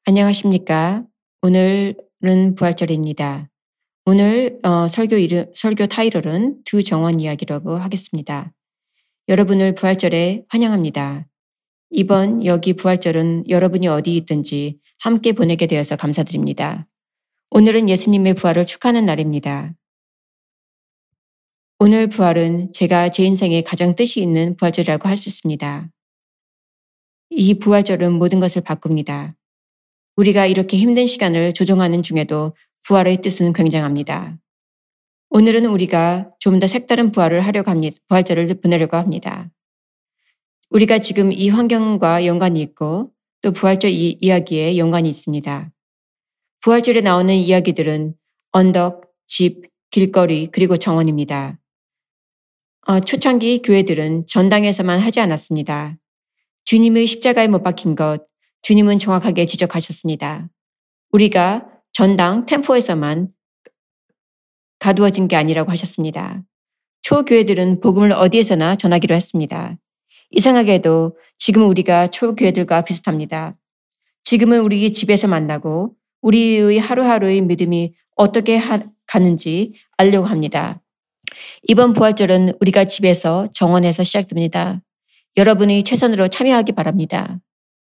안녕하십니까. 오늘은 부활절입니다. 오늘 설교 타이틀은 두 정원 이야기라고 하겠습니다. 여러분을 부활절에 환영합니다. 이번 여기 부활절은 여러분이 어디 있든지 함께 보내게 되어서 감사드립니다. 오늘은 예수님의 부활을 축하하는 날입니다. 오늘 부활은 제가 제 인생에 가장 뜻이 있는 부활절이라고 할 수 있습니다. 이 부활절은 모든 것을 바꿉니다. 우리가 이렇게 힘든 시간을 조정하는 중에도 부활의 뜻은 굉장합니다. 오늘은 우리가 좀 더 색다른 부활을 하려고 합니다. 부활절을 보내려고 합니다. 우리가 지금 이 환경과 연관이 있고 또 부활절 이야기에 연관이 있습니다. 부활절에 나오는 이야기들은 언덕, 집, 길거리 그리고 정원입니다. 초창기 교회들은 전당에서만 하지 않았습니다. 주님의 십자가에 못 박힌 것, 주님은 정확하게 지적하셨습니다. 우리가 전당 템포에서만 가두어진 게 아니라고 하셨습니다. 초교회들은 복음을 어디에서나 전하기로 했습니다. 이상하게도 지금 우리가 초교회들과 비슷합니다. 지금은 우리 집에서 만나고 우리의 하루하루의 믿음이 어떻게 가는지 알려고 합니다. 이번 부활절은 우리가 집에서 정원에서 시작됩니다. 여러분이 최선으로 참여하기 바랍니다.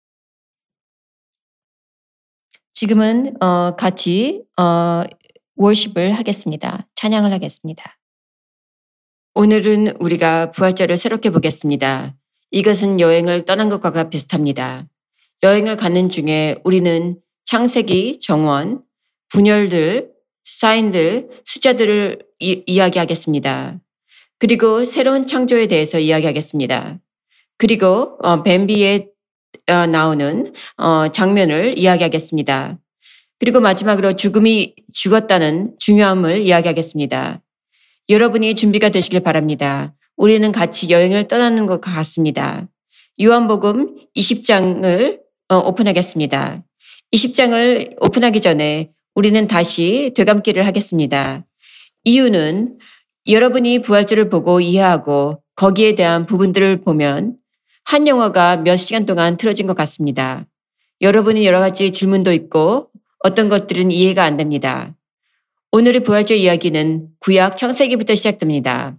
지금은 같이 월십을 하겠습니다. 찬양을 하겠습니다. 오늘은 우리가 부활절을 새롭게 보겠습니다. 이것은 여행을 떠난 것과 비슷합니다. 여행을 가는 중에 우리는 창세기, 정원, 분열들, 사인들, 숫자들을 이야기하겠습니다. 그리고 새로운 창조에 대해서 이야기하겠습니다. 그리고 뱀비에 나오는 장면을 이야기하겠습니다. 그리고 마지막으로 죽음이 죽었다는 중요함을 이야기하겠습니다. 여러분이 준비가 되시길 바랍니다. 우리는 같이 여행을 떠나는 것 같습니다. 요한복음 20장을 오픈하겠습니다. 20장을 오픈하기 전에 우리는 다시 되감기를 하겠습니다. 이유는 여러분이 부활절을 보고 이해하고 거기에 대한 부분들을 보면 한 영화가 몇 시간 동안 틀어진 것 같습니다. 여러분이 여러 가지 질문도 있고 어떤 것들은 이해가 안 됩니다. 오늘의 부활절 이야기는 구약 창세기부터 시작됩니다.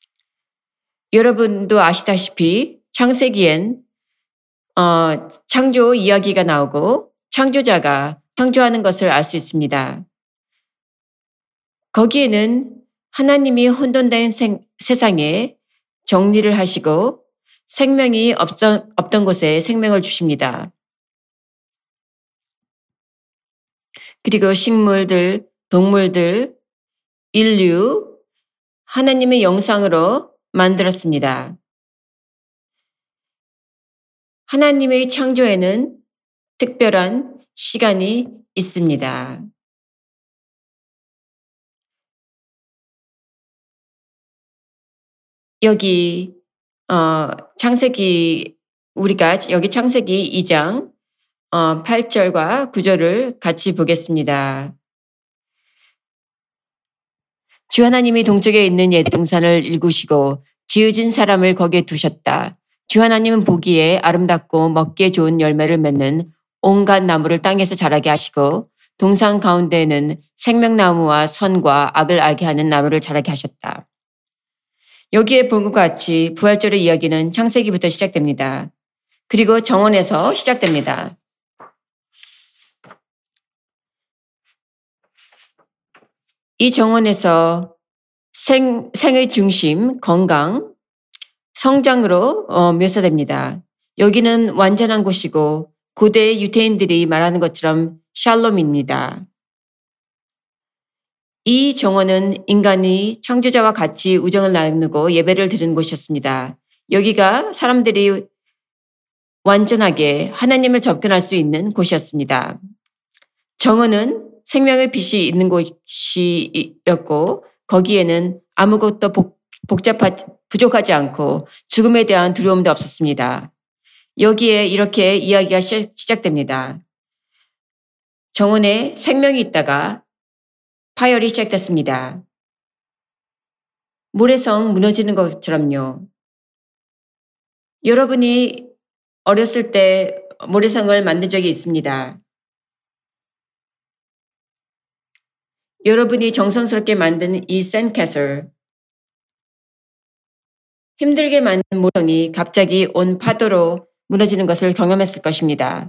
여러분도 아시다시피 창세기엔 창조 이야기가 나오고 창조자가 창조하는 것을 알 수 있습니다. 거기에는 하나님이 혼돈된 세상에 정리를 하시고 생명이 없던 곳에 생명을 주십니다. 그리고 식물들, 동물들, 인류, 하나님의 영상으로 만들었습니다. 하나님의 창조에는 특별한 시간이 있습니다. 여기 우리가 여기 창세기 2장 8절과 9절을 같이 보겠습니다. 주 하나님이 동쪽에 있는 옛 동산을 일구시고 지으진 사람을 거기에 두셨다. 주 하나님은 보기에 아름답고 먹기에 좋은 열매를 맺는 온갖 나무를 땅에서 자라게 하시고 동산 가운데에는 생명나무와 선과 악을 알게 하는 나무를 자라게 하셨다. 여기에 본 것 같이 부활절의 이야기는 창세기부터 시작됩니다. 그리고 정원에서 시작됩니다. 이 정원에서 생의 중심, 건강, 성장으로 묘사됩니다. 여기는 완전한 곳이고 고대 유대인들이 말하는 것처럼 샬롬입니다. 이 정원은 인간이 창조자와 같이 우정을 나누고 예배를 드리는 곳이었습니다. 여기가 사람들이 완전하게 하나님을 접근할 수 있는 곳이었습니다. 정원은 생명의 빛이 있는 곳이었고 거기에는 아무것도 부족하지 않고 죽음에 대한 두려움도 없었습니다. 여기에 이렇게 이야기가 시작됩니다. 정원에 생명이 있다가 파열이 시작됐습니다. 모래성 무너지는 것처럼요. 여러분이 어렸을 때 모래성을 만든 적이 있습니다. 여러분이 정성스럽게 만든 이 샌캐슬, 힘들게 만든 모성이 갑자기 온 파도로 무너지는 것을 경험했을 것입니다.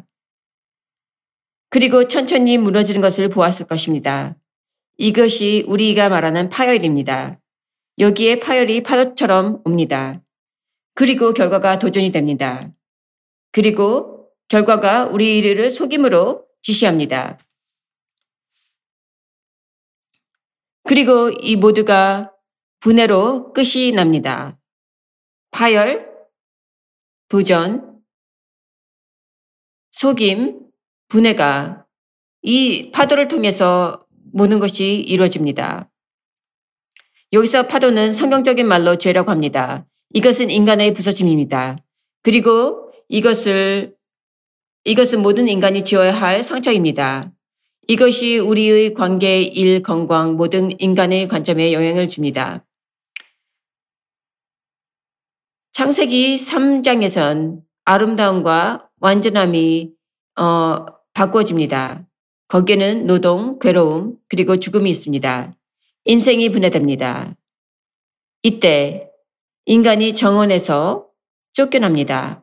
그리고 천천히 무너지는 것을 보았을 것입니다. 이것이 우리가 말하는 파열입니다. 여기에 파열이 파도처럼 옵니다. 그리고 결과가 도전이 됩니다. 그리고 결과가 우리를 속임으로 지시합니다. 그리고 이 모두가 분해로 끝이 납니다. 파열, 도전, 속임, 분해가 이 파도를 통해서 모든 것이 이루어집니다. 여기서 파도는 성경적인 말로 죄라고 합니다. 이것은 인간의 부서짐입니다. 그리고 이것은 모든 인간이 지어야 할 상처입니다. 이것이 우리의 관계, 일, 건강, 모든 인간의 관점에 영향을 줍니다. 창세기 3장에선 아름다움과 완전함이 바꾸어집니다. 거기에는 노동, 괴로움, 그리고 죽음이 있습니다. 인생이 분해됩니다. 이때 인간이 정원에서 쫓겨납니다.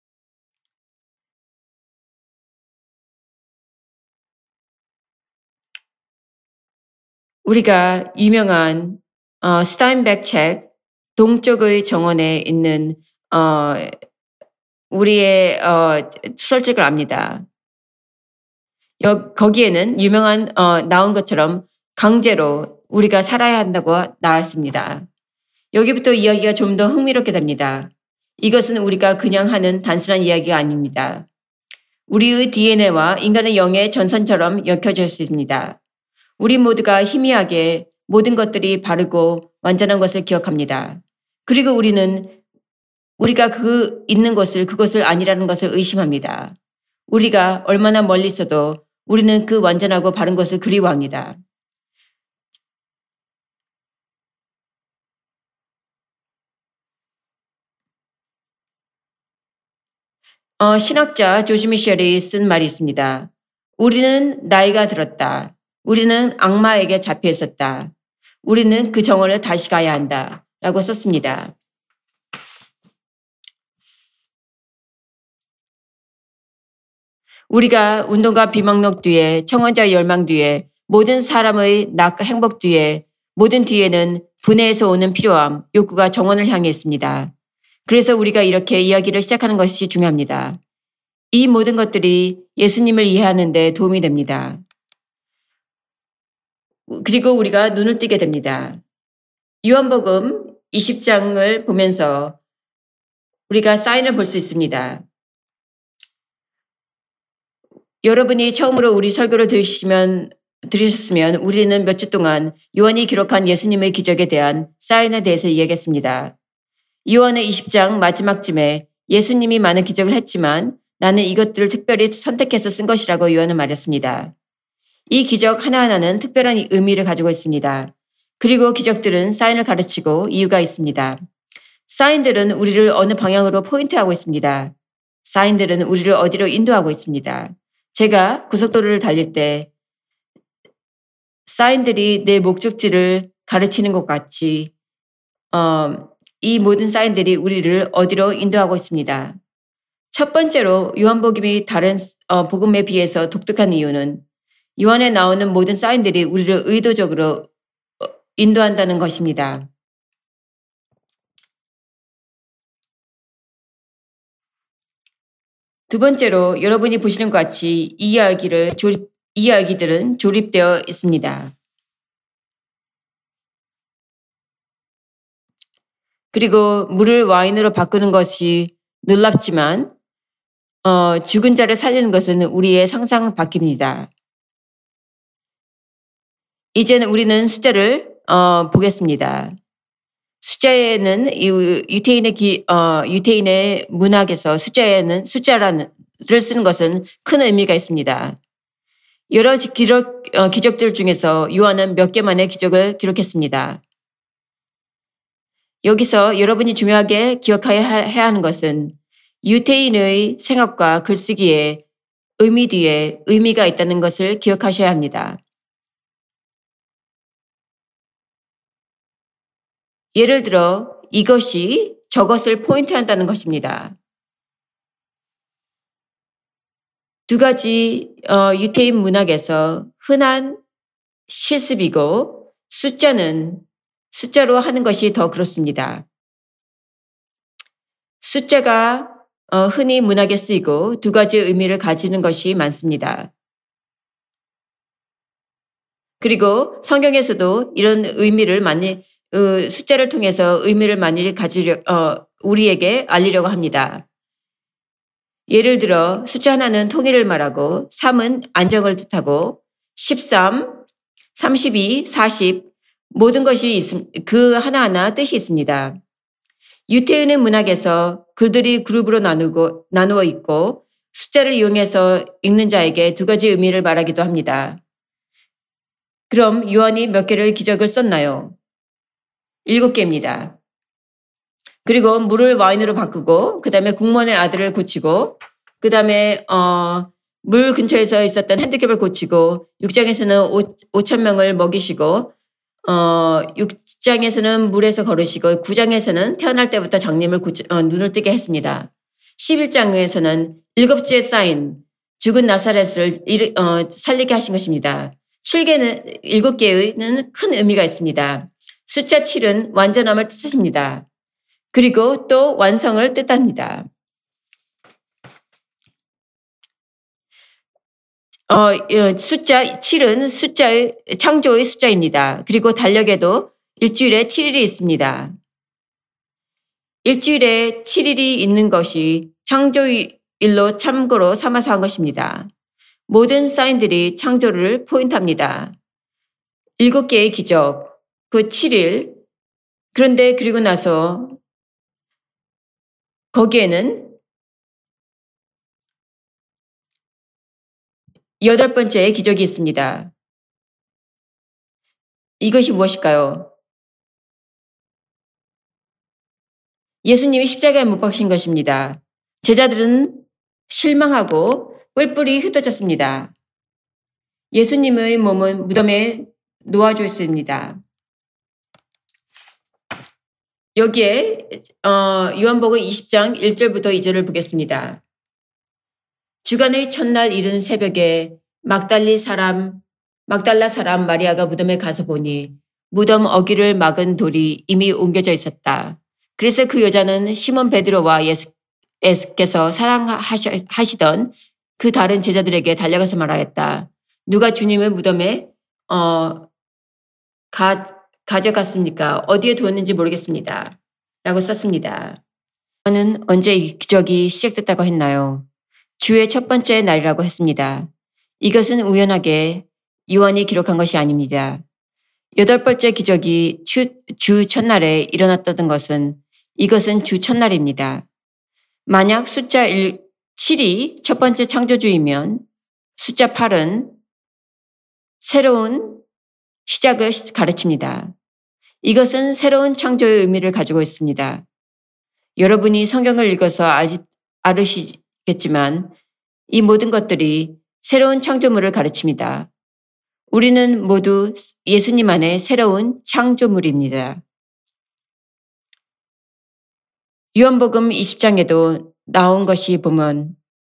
우리가 유명한 스타인백 책 동쪽의 정원에 있는 우리의 소설책을 압니다. 거기에는 유명한 나온 것처럼 강제로 우리가 살아야 한다고 나왔습니다. 여기부터 이야기가 좀 더 흥미롭게 됩니다. 이것은 우리가 그냥 하는 단순한 이야기가 아닙니다. 우리의 DNA와 인간의 영의 전선처럼 엮여져 있습니다. 우리 모두가 희미하게 모든 것들이 바르고 완전한 것을 기억합니다. 그리고 우리가 있는 것을 그것을 아니라는 것을 의심합니다. 우리가 얼마나 멀리 있어도 우리는 그 완전하고 바른 것을 그리워합니다. 신학자 조지 미셸이 쓴 말이 있습니다. 우리는 나이가 들었다. 우리는 악마에게 잡혀 있었다. 우리는 그 정원을 다시 가야 한다. 라고 썼습니다. 우리가 운동과 비망록 뒤에 청원자의 열망 뒤에 모든 사람의 행복 뒤에 모든 뒤에는 분해에서 오는 필요함, 욕구가 정원을 향해 있습니다. 그래서 우리가 이렇게 이야기를 시작하는 것이 중요합니다. 이 모든 것들이 예수님을 이해하는 데 도움이 됩니다. 그리고 우리가 눈을 뜨게 됩니다. 요한복음 20장을 보면서 우리가 사인을 볼 수 있습니다. 여러분이 처음으로 우리 설교를 들으셨으면 우리는 몇 주 동안 요한이 기록한 예수님의 기적에 대한 사인에 대해서 이야기했습니다. 요한의 20장 마지막쯤에 예수님이 많은 기적을 했지만 나는 이것들을 특별히 선택해서 쓴 것이라고 요한은 말했습니다. 이 기적 하나하나는 특별한 의미를 가지고 있습니다. 그리고 기적들은 사인을 가르치고 이유가 있습니다. 사인들은 우리를 어느 방향으로 포인트하고 있습니다. 사인들은 우리를 어디로 인도하고 있습니다. 제가 고속도로를 달릴 때 사인들이 내 목적지를 가르치는 것 같이 이 모든 사인들이 우리를 어디로 인도하고 있습니다. 첫 번째로 요한복음이 다른 복음에 비해서 독특한 이유는 요한에 나오는 모든 사인들이 우리를 의도적으로 인도한다는 것입니다. 두 번째로 여러분이 보시는 것 같이 이 이야기들은 조립되어 있습니다. 그리고 물을 와인으로 바꾸는 것이 놀랍지만 죽은 자를 살리는 것은 우리의 상상 밖입니다. 이제는 우리는 숫자를 보겠습니다. 숫자에는 유태인의 문학에서 숫자를 쓰는 것은 큰 의미가 있습니다. 여러 기적들 중에서 요한은 몇 개만의 기적을 기록했습니다. 여기서 여러분이 중요하게 기억해야 하는 것은 유태인의 생각과 글쓰기에 의미 뒤에 의미가 있다는 것을 기억하셔야 합니다. 예를 들어 이것이 저것을 포인트한다는 것입니다. 두 가지 유태인 문학에서 흔한 실습이고 숫자로 하는 것이 더 그렇습니다. 숫자가 흔히 문학에 쓰이고 두 가지 의미를 가지는 것이 많습니다. 그리고 성경에서도 이런 의미를 많이 숫자를 통해서 의미를 많이 우리에게 알리려고 합니다. 예를 들어 숫자 하나는 통일을 말하고 3은 안정을 뜻하고 13, 32, 40 모든 것이 그 하나하나 뜻이 있습니다. 유태인의 문학에서 글들이 그룹으로 나누어 있고 숫자를 이용해서 읽는 자에게 두 가지 의미를 말하기도 합니다. 그럼 요한이 몇 개를 기적을 썼나요? 7개입니다. 그리고 물을 와인으로 바꾸고 그 다음에 국몬의 아들을 고치고 그 다음에 물 근처에서 있었던 핸디캡을 고치고 6장에서는 5,000명을 먹이시고 6장에서는 물에서 걸으시고 9장에서는 태어날 때부터 장님을 눈을 뜨게 했습니다. 11장에서는 7째 사인 죽은 나사렛을 살리게 하신 것입니다. 7개는 큰 의미가 있습니다. 숫자 7은 완전함을 뜻합니다. 그리고 또 완성을 뜻합니다. 숫자 7은 창조의 숫자입니다. 그리고 달력에도 일주일에 7일이 있습니다. 일주일에 7일이 있는 것이 창조일로 참고로 삼아서 한 것입니다. 모든 사인들이 창조를 포인트합니다. 7개의 기적, 그 7일, 그런데 그리고 나서 거기에는 8번째의 기적이 있습니다. 이것이 무엇일까요? 예수님이 십자가에 못 박힌 것입니다. 제자들은 실망하고 뿔뿔이 흩어졌습니다. 예수님의 몸은 무덤에 놓아져 있습니다. 여기에 요한복음 20장 1절부터 2절을 보겠습니다. 주간의 첫날 이른 새벽에 막달라 사람 마리아가 무덤에 가서 보니 무덤 어귀를 막은 돌이 이미 옮겨져 있었다. 그래서 그 여자는 시몬 베드로와 예수께서 사랑하시던 그 다른 제자들에게 달려가서 말하였다. 누가 주님을 무덤에 가져갔습니까? 어디에 두었는지 모르겠습니다. 라고 썼습니다. 저는 언제 이 기적이 시작됐다고 했나요? 주의 첫 번째 날이라고 했습니다. 이것은 우연하게 요한이 기록한 것이 아닙니다. 8번째 기적이 주 첫날에 일어났다는 것은 이것은 주 첫날입니다. 만약 숫자 7이 첫 번째 창조주이면 숫자 8은 새로운 시작을 가르칩니다. 이것은 새로운 창조의 의미를 가지고 있습니다. 여러분이 성경을 읽어서 알으시겠지만 이 모든 것들이 새로운 창조물을 가르칩니다. 우리는 모두 예수님 안에 새로운 창조물입니다. 요한복음 20장에도 나온 것이 보면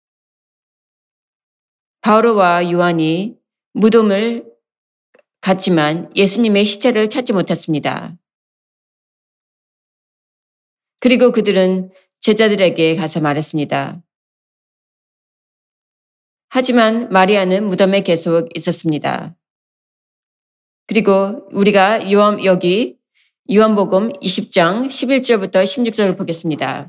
바오로와 요한이 무덤을 갔지만 예수님의 시체를 찾지 못했습니다. 그리고 그들은 제자들에게 가서 말했습니다. 하지만 마리아는 무덤에 계속 있었습니다. 그리고 우리가 여기 요한복음 20장 11절부터 16절을 보겠습니다.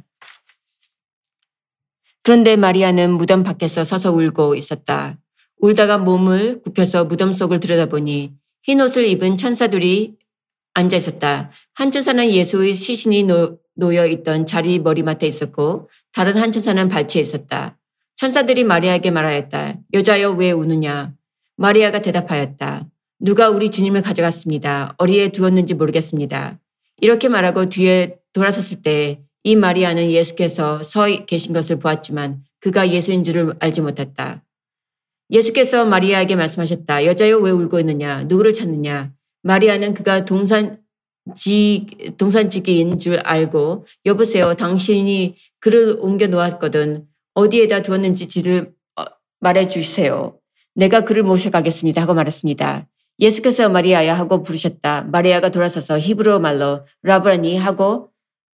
그런데 마리아는 무덤 밖에서 서서 울고 있었다. 울다가 몸을 굽혀서 무덤 속을 들여다보니 흰 옷을 입은 천사들이 앉아 있었다. 한 천사는 예수의 시신이 놓여 있던 자리 머리맡에 있었고 다른 한 천사는 발치에 있었다. 천사들이 마리아에게 말하였다. 여자여 왜 우느냐? 마리아가 대답하였다. 누가 우리 주님을 가져갔습니다. 어디에 두었는지 모르겠습니다. 이렇게 말하고 뒤에 돌아섰을 때 이 마리아는 예수께서 서 계신 것을 보았지만 그가 예수인 줄을 알지 못했다. 예수께서 마리아에게 말씀하셨다. 여자여 왜 울고 있느냐? 누구를 찾느냐? 마리아는 그가 동산지기인 줄 알고 여보세요. 당신이 글을 옮겨 놓았거든. 어디에다 두었는지 지를 말해 주세요. 내가 그를 모셔가겠습니다 하고 말했습니다. 예수께서 마리아야 하고 부르셨다. 마리아가 돌아서서 히브리어 말로 라브라니 하고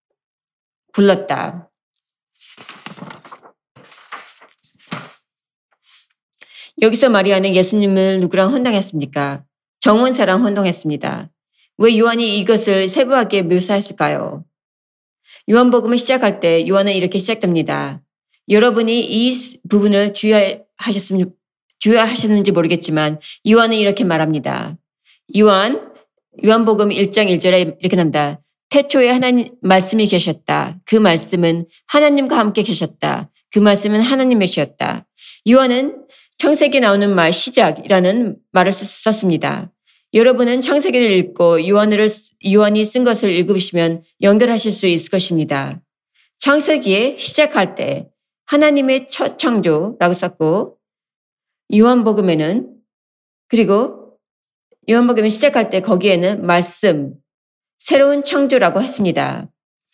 불렀다. 여기서 마리아는 예수님을 누구랑 혼동했습니까? 정원사랑 혼동했습니다. 왜 요한이 이것을 세부하게 묘사했을까요? 요한복음을 시작할 때 요한은 이렇게 시작됩니다. 여러분이 이 부분을 주의하셨는지 모르겠지만 요한은 이렇게 말합니다. 요한복음 1장 1절에 이렇게 나옵니다. 태초에 하나님 말씀이 계셨다. 그 말씀은 하나님과 함께 계셨다. 그 말씀은 하나님이셨다. 요한은 창세기에 나오는 말 시작이라는 말을 썼습니다. 여러분은 창세기를 읽고 요한이 쓴 것을 읽으시면 연결하실 수 있을 것입니다. 창세기에 시작할 때 하나님의 첫 창조라고 썼고 요한복음에 시작할 때 거기에는 말씀, 새로운 창조라고 했습니다.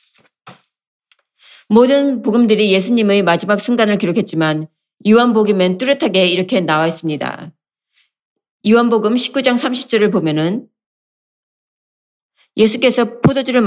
모든 복음들이 예수님의 마지막 순간을 기록했지만 요한복음엔 뚜렷하게 이렇게 나와 있습니다. 요한복음 19장 30절을 보면은 예수께서 포도주를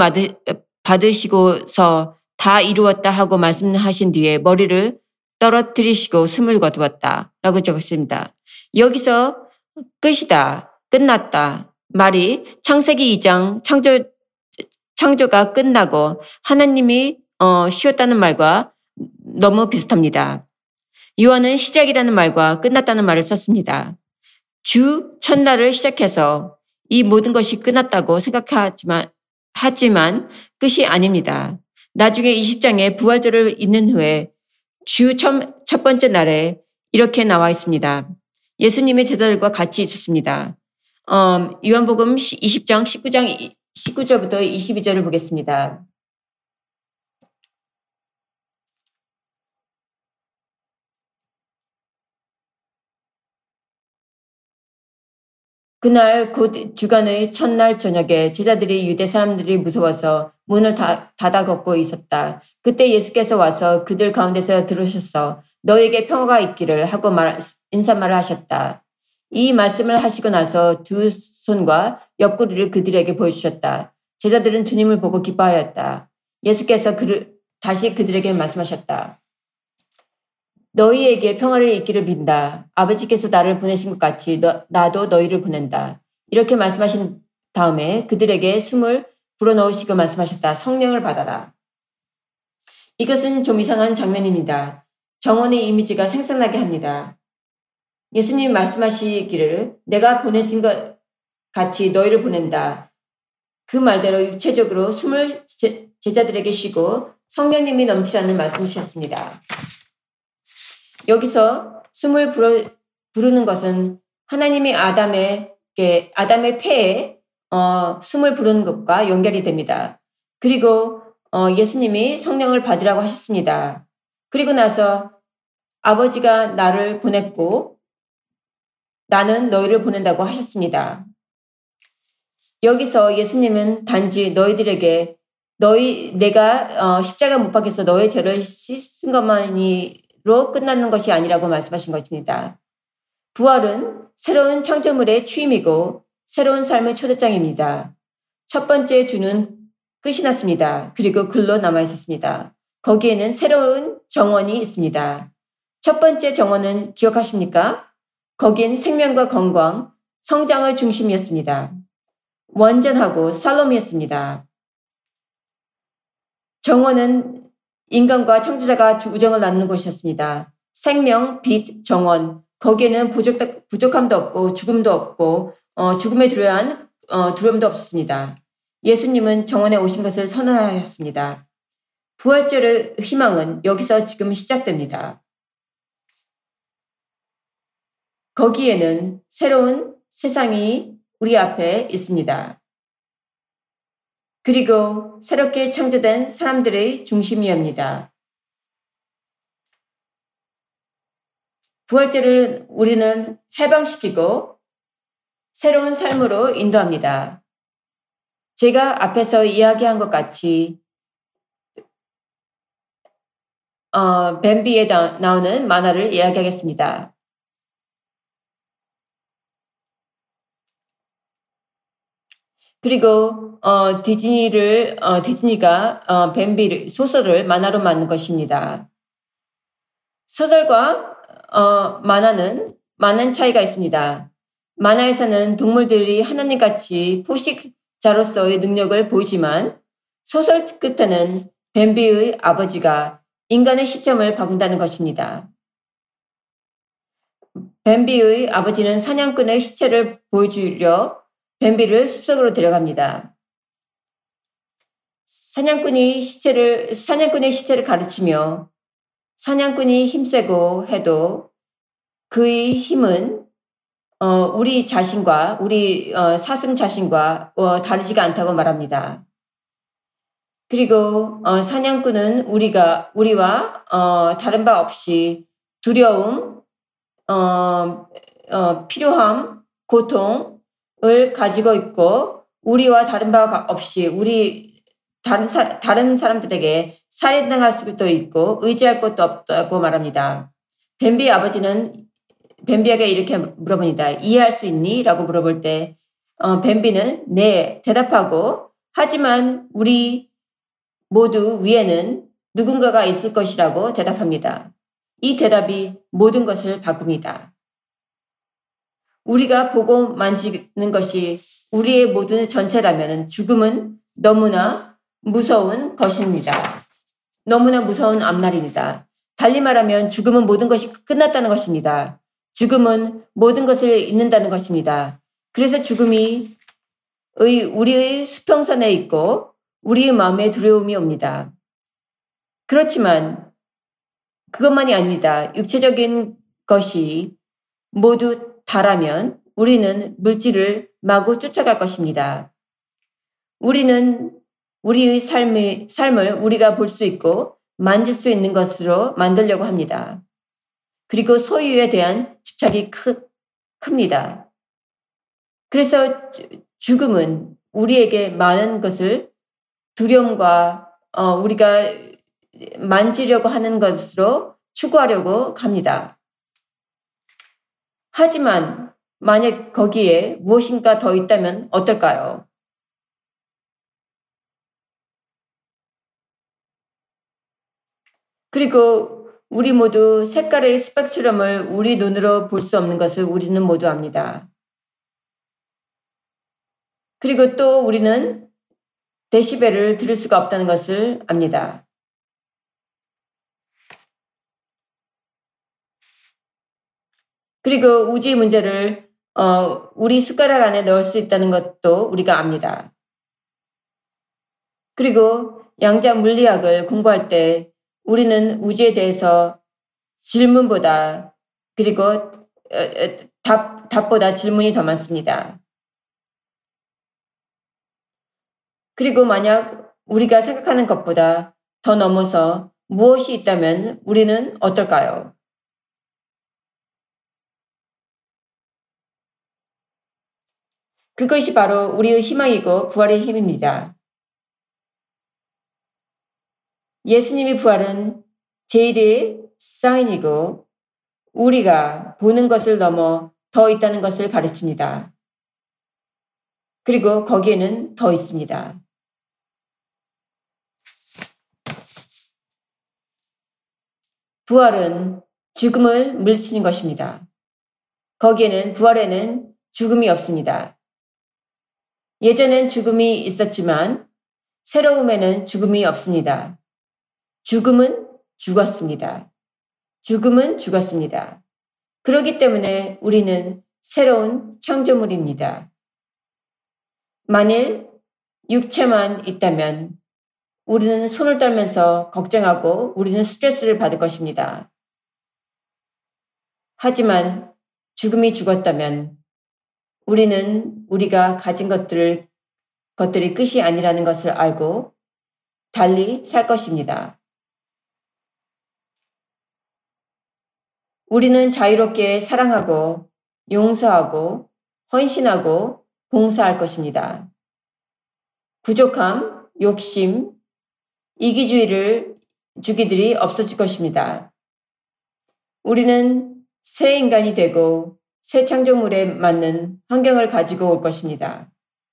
받으시고서 다 이루었다 하고 말씀하신 뒤에 머리를 떨어뜨리시고 숨을 거두었다 라고 적었습니다. 여기서 끝이다, 끝났다 말이 창세기 2장 창조가 끝나고 하나님이 쉬었다는 말과 너무 비슷합니다. 요한은 시작이라는 말과 끝났다는 말을 썼습니다. 주 첫날을 시작해서 이 모든 것이 끝났다고 하지만 끝이 아닙니다. 나중에 20장에 부활절을 잇는 후에 주 첫 번째 날에 이렇게 나와 있습니다. 예수님의 제자들과 같이 있었습니다. 요한복음 20장 19절부터 22절을 보겠습니다. 그날 곧 주간의 첫날 저녁에 제자들이 유대 사람들이 무서워서 문을 닫아 걷고 있었다. 그때 예수께서 와서 그들 가운데서 들으셔서 너에게 평화가 있기를 하고 인사말을 하셨다. 이 말씀을 하시고 나서 두 손과 옆구리를 그들에게 보여주셨다. 제자들은 주님을 보고 기뻐하였다. 예수께서 다시 그들에게 말씀하셨다. 너희에게 평화를 있기를 빈다. 아버지께서 나를 보내신 것 같이 나도 너희를 보낸다. 이렇게 말씀하신 다음에 그들에게 숨을 불어넣으시고 말씀하셨다. 성령을 받아라. 이것은 좀 이상한 장면입니다. 정원의 이미지가 생생나게 합니다. 예수님이 말씀하시기를 내가 보내진 것 같이 너희를 보낸다. 그 말대로 육체적으로 숨을 제자들에게 쉬고 성령님이 넘치라는 말씀이셨습니다. 여기서 숨을 부르는 것은 하나님이 아담의 폐에 숨을 부르는 것과 연결이 됩니다. 그리고 예수님이 성령을 받으라고 하셨습니다. 그리고 나서 아버지가 나를 보냈고 나는 너희를 보낸다고 하셨습니다. 여기서 예수님은 단지 너희들에게 내가 십자가 못 박혀서 너의 죄를 씻은 것만으로 끝나는 것이 아니라고 말씀하신 것입니다. 부활은 새로운 창조물의 취임이고 새로운 삶의 초대장입니다. 첫 번째 주는 끝이 났습니다. 그리고 글로 남아 있었습니다. 거기에는 새로운 정원이 있습니다. 첫 번째 정원은 기억하십니까? 거긴 생명과 건강, 성장의 중심이었습니다. 완전하고 살롬이었습니다. 정원은 인간과 창조자가 우정을 나누는 곳이었습니다. 생명, 빛, 정원. 거기에는 부족함도 없고 죽음도 없고 죽음에 두려워한 두려움도 없었습니다. 예수님은 정원에 오신 것을 선언하였습니다. 부활절의 희망은 여기서 지금 시작됩니다. 거기에는 새로운 세상이 우리 앞에 있습니다. 그리고 새롭게 창조된 사람들의 중심이옵니다. 부활절을 우리는 해방시키고 새로운 삶으로 인도합니다. 제가 앞에서 이야기한 것 같이 뱀비에 나오는 만화를 이야기하겠습니다. 그리고 디즈니가 뱀비 소설을 만화로 만든 것입니다. 소설과 만화는 많은 차이가 있습니다. 만화에서는 동물들이 하나님같이 포식자로서의 능력을 보이지만 소설 끝에는 뱀비의 아버지가 인간의 시점을 바꾼다는 것입니다. 뱀비의 아버지는 사냥꾼의 시체를 보여주려 뱀비를 숲속으로 데려갑니다. 사냥꾼의 시체를 가르치며 사냥꾼이 힘세고 해도 그의 힘은 우리 자신과 우리 사슴 자신과 다르지가 않다고 말합니다. 그리고 사냥꾼은 우리와 다른 바 없이 두려움, 필요함, 고통을 가지고 있고 우리와 다른 바 없이 다른 사람들에게 살인당할 수도 있고 의지할 것도 없다고 말합니다. 뱀비의 아버지는 뱀비에게 이렇게 물어봅니다. 이해할 수 있니? 라고 물어볼 때 뱀비는 네 대답하고 하지만 우리 모두 위에는 누군가가 있을 것이라고 대답합니다. 이 대답이 모든 것을 바꿉니다. 우리가 보고 만지는 것이 우리의 모든 전체라면 죽음은 너무나 무서운 것입니다. 너무나 무서운 앞날입니다. 달리 말하면 죽음은 모든 것이 끝났다는 것입니다. 죽음은 모든 것을 잊는다는 것입니다. 그래서 죽음이 우리의 수평선에 있고 우리의 마음에 두려움이 옵니다. 그렇지만 그것만이 아닙니다. 육체적인 것이 모두 다라면 우리는 물질을 마구 쫓아갈 것입니다. 우리는 우리의 삶을 우리가 볼 수 있고 만질 수 있는 것으로 만들려고 합니다. 그리고 소유에 대한 집착이 큽니다. 그래서 죽음은 우리에게 많은 것을 두려움과 우리가 만지려고 하는 것으로 추구하려고 합니다. 하지만 만약 거기에 무엇인가 더 있다면 어떨까요? 그리고 우리 모두 색깔의 스펙트럼을 우리 눈으로 볼 수 없는 것을 우리는 모두 압니다. 그리고 또 우리는 데시벨을 들을 수가 없다는 것을 압니다. 그리고 우주의 문제를 우리 숟가락 안에 넣을 수 있다는 것도 우리가 압니다. 그리고 양자 물리학을 공부할 때 우리는 우주에 대해서 질문보다 그리고 답보다 질문이 더 많습니다. 그리고 만약 우리가 생각하는 것보다 더 넘어서 무엇이 있다면 우리는 어떨까요? 그것이 바로 우리의 희망이고 부활의 힘입니다. 예수님의 부활은 제일의 사인이고 우리가 보는 것을 넘어 더 있다는 것을 가르칩니다. 그리고 거기에는 더 있습니다. 부활은 죽음을 물리치는 것입니다. 부활에는 죽음이 없습니다. 예전엔 죽음이 있었지만 새로움에는 죽음이 없습니다. 죽음은 죽었습니다. 죽음은 죽었습니다. 그렇기 때문에 우리는 새로운 창조물입니다. 만일 육체만 있다면 우리는 손을 떨면서 걱정하고 우리는 스트레스를 받을 것입니다. 하지만 죽음이 죽었다면 우리는 우리가 가진 것들이 끝이 아니라는 것을 알고 달리 살 것입니다. 우리는 자유롭게 사랑하고 용서하고 헌신하고 봉사할 것입니다. 부족함, 욕심, 주기들이 없어질 것입니다. 우리는 새 인간이 되고 새 창조물에 맞는 환경을 가지고 올 것입니다.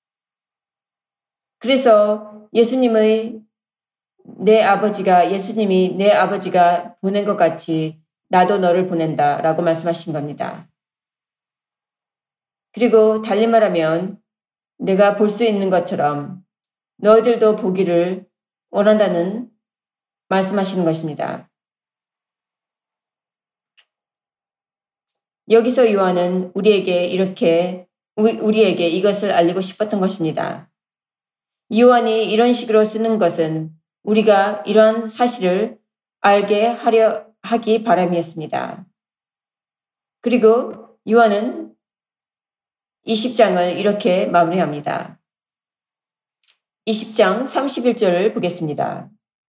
그래서 예수님이 내 아버지가 보낸 것 같이 나도 너를 보낸다 라고 말씀하신 겁니다. 그리고 달리 말하면 내가 볼 수 있는 것처럼 너희들도 보기를 원한다는 말씀하시는 것입니다. 여기서 요한은 우리에게 이것을 알리고 싶었던 것입니다. 요한이 이런 식으로 쓰는 것은 우리가 이런 사실을 알게 하기 바람이었습니다. 그리고 요한은 20장을 이렇게 마무리합니다. 20장 31절을 보겠습니다.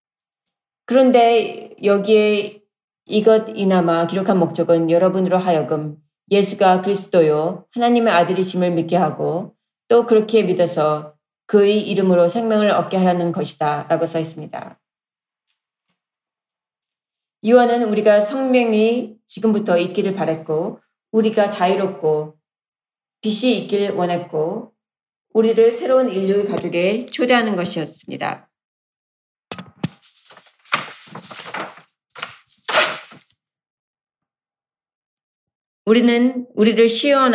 그런데 여기에 이것이나마 기록한 목적은 여러분으로 하여금 예수가 그리스도요 하나님의 아들이심을 믿게 하고 또 그렇게 믿어서 그의 이름으로 생명을 얻게 하라는 것이다 라고 써 있습니다. 요한은 우리가 생명이 지금부터 있기를 바랬고 우리가 자유롭고 빛이 있길 원했고 우리를 새로운 인류의 가족에 초대하는 것이었습니다. 우리는 우리를 시원한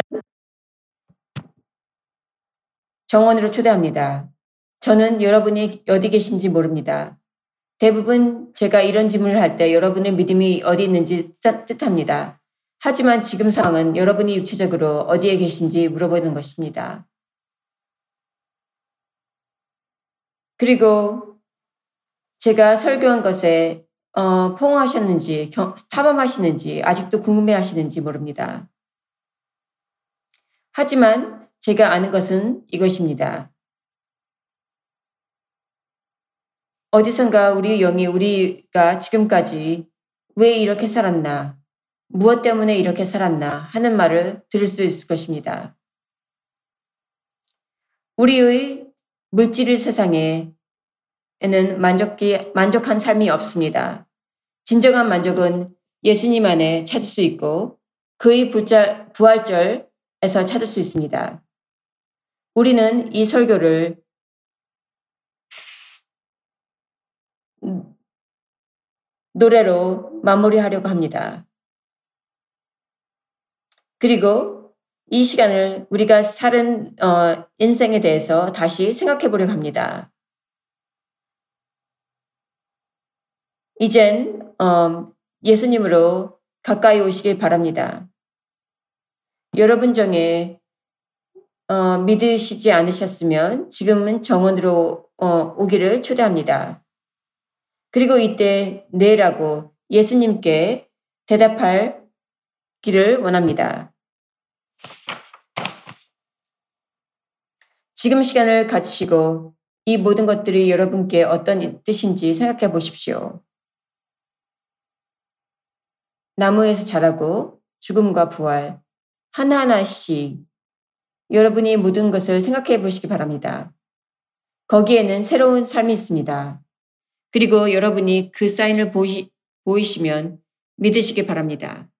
정원으로 초대합니다. 저는 여러분이 어디 계신지 모릅니다. 대부분 제가 이런 질문을 할 때 여러분의 믿음이 어디 있는지 뜻합니다. 하지만 지금 상황은 여러분이 육체적으로 어디에 계신지 물어보는 것입니다. 그리고 제가 설교한 것에 포옹하셨는지 탐험하시는지 아직도 궁금해하시는지 모릅니다. 하지만 제가 아는 것은 이것입니다. 어디선가 우리 영이 우리가 지금까지 왜 이렇게 살았나, 무엇 때문에 이렇게 살았나 하는 말을 들을 수 있을 것입니다. 우리의 물질 세상에는 만족한 삶이 없습니다. 진정한 만족은 예수님 안에 찾을 수 있고 그의 부활절에서 찾을 수 있습니다. 우리는 이 설교를 노래로 마무리하려고 합니다. 그리고 이 시간을 우리가 살은 인생에 대해서 다시 생각해 보려고 합니다. 이젠 예수님으로 가까이 오시길 바랍니다. 여러분 중에 믿으시지 않으셨으면 지금은 정원으로 오기를 초대합니다. 그리고 이때 네라고 예수님께 대답하기를 원합니다. 지금 시간을 가지시고 이 모든 것들이 여러분께 어떤 뜻인지 생각해 보십시오. 나무에서 자라고 죽음과 부활 하나하나씩 여러분이 모든 것을 생각해 보시기 바랍니다. 거기에는 새로운 삶이 있습니다. 그리고 여러분이 그 사인을 보이시면 믿으시기 바랍니다.